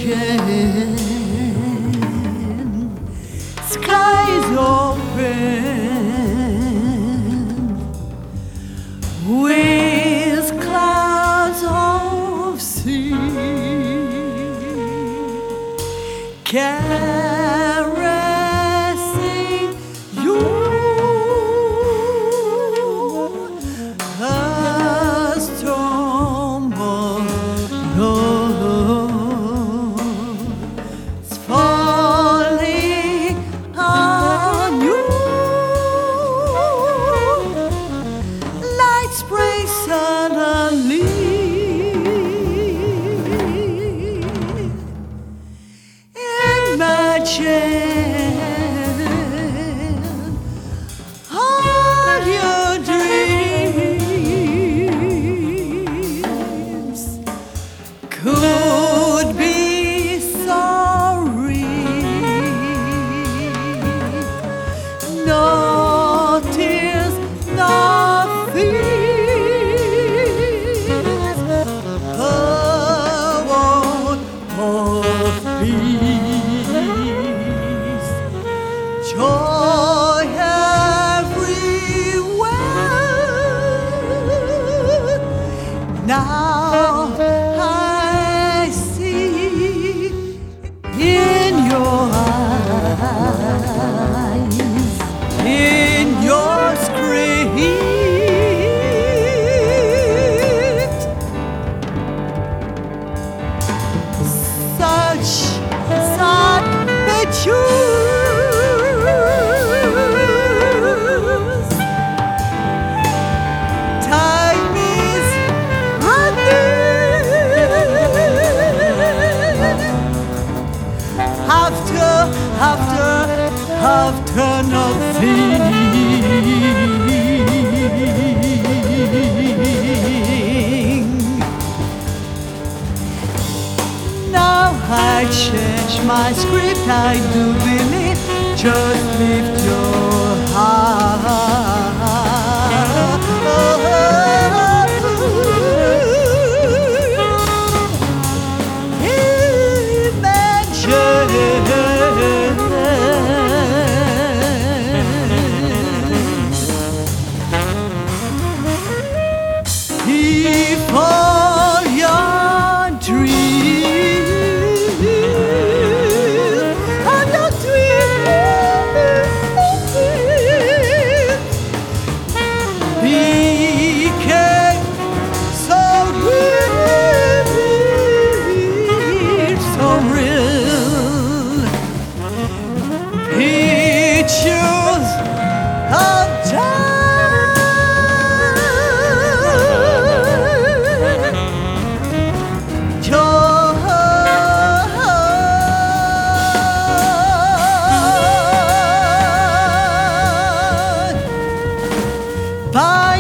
imagine skies open with clouds of sea caressing you. A storm of love is falling on you. Light spring suddenly. Imagine all your dreams could be so real. No tears, no fears, a world of peace, joy everywhere. Now I see in your eyes, in your script, such pictures. Time is running after nothing. Now I change my script, I do believe. Just lift your heart. If all your dreams are not became so real, so real. Pictures of bye.